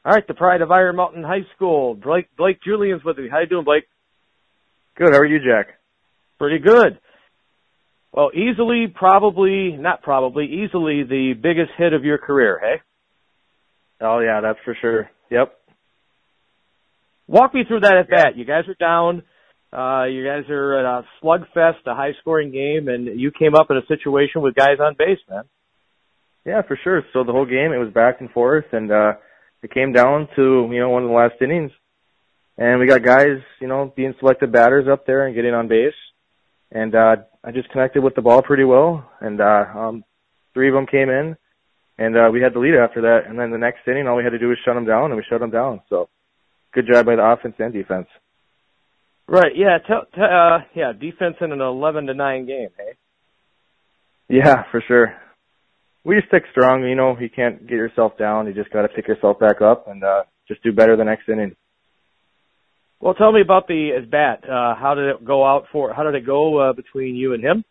All right, the pride of Iron Mountain High School. Blake Julian's with me. How you doing, Blake? Good. How are you, Jack? Pretty good. Well, easily the biggest hit of your career, hey? Oh, yeah, that's for sure. Yep. Walk me through that at bat. You guys are down. You guys are at a slugfest, a high-scoring game, and you came up in a situation with guys on base, man. Yeah, for sure. So the whole game, it was back and forth, and it came down to, one of the last innings. And we got guys, being selected batters up there and getting on base. And I just connected with the ball pretty well, and three of them came in, and we had the lead after that. And then the next inning, all we had to do was shut them down, and we shut them down. So good job by the offense and defense. Right, yeah. Defense in an 11-9 game, hey? Yeah, for sure. We just stick strong. You can't get yourself down. You just got to pick yourself back up and just do better the next inning. Well, tell me about the at-bat. How did it go between you and him?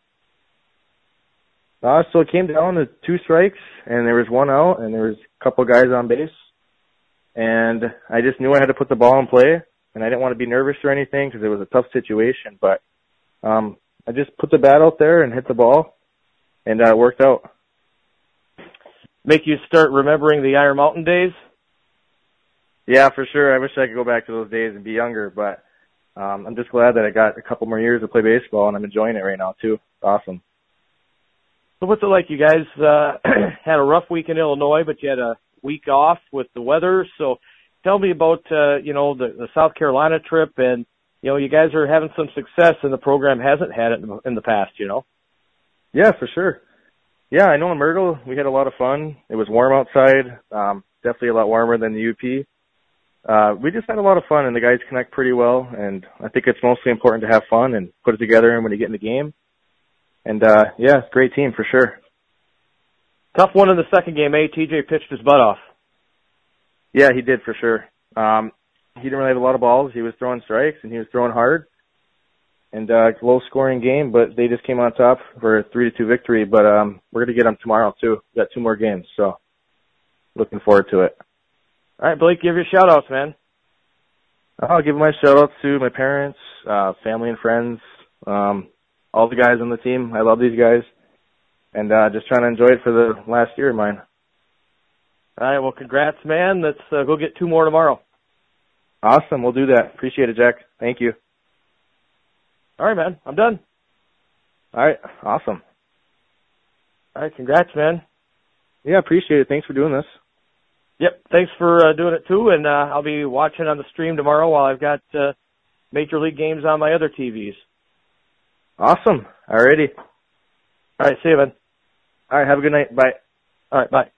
So it came down to 2 strikes, and there was 1 out, and there was a couple of guys on base. And I just knew I had to put the ball in play, and I didn't want to be nervous or anything because it was a tough situation. But I just put the bat out there and hit the ball, and it worked out. Make you start remembering the Iron Mountain days? Yeah, for sure. I wish I could go back to those days and be younger, but I'm just glad that I got a couple more years to play baseball, and I'm enjoying it right now, too. It's awesome. So what's it like? You guys had a rough week in Illinois, but you had a week off with the weather. So tell me about, the South Carolina trip, and, you guys are having some success, and the program hasn't had it in the past, Yeah, for sure. Yeah, I know in Myrtle we had a lot of fun. It was warm outside, definitely a lot warmer than the UP. We just had a lot of fun, and the guys connect pretty well, and I think it's mostly important to have fun and put it together when you get in the game. And, great team for sure. Tough one in the second game, eh? TJ pitched his butt off. Yeah, he did for sure. He didn't really have a lot of balls. He was throwing strikes, and he was throwing hard. And low-scoring game, but they just came on top for a 3-2 victory. But we're going to get them tomorrow, too. We got 2 more games, so looking forward to it. All right, Blake, give your shout-outs, man. I'll give my shout-outs to my parents, family and friends, all the guys on the team. I love these guys. And just trying to enjoy it for the last year of mine. All right, well, congrats, man. Let's go get 2 more tomorrow. Awesome, we'll do that. Appreciate it, Jack. Thank you. All right, man. I'm done. All right, awesome. All right, congrats, man. Yeah, appreciate it. Thanks for doing this. Yep, thanks for doing it, too, and I'll be watching on the stream tomorrow while I've got Major League games on my other TVs. Awesome. Alrighty. All right, see you, man. All right, have a good night. Bye. All right, bye.